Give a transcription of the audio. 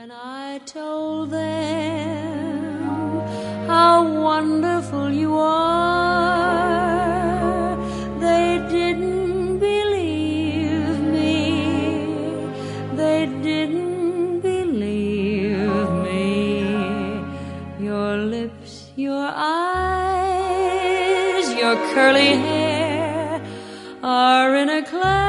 When I told them how wonderful you are, they didn't believe me. They didn't believe me. Your lips, your eyes, your curly hair are in a class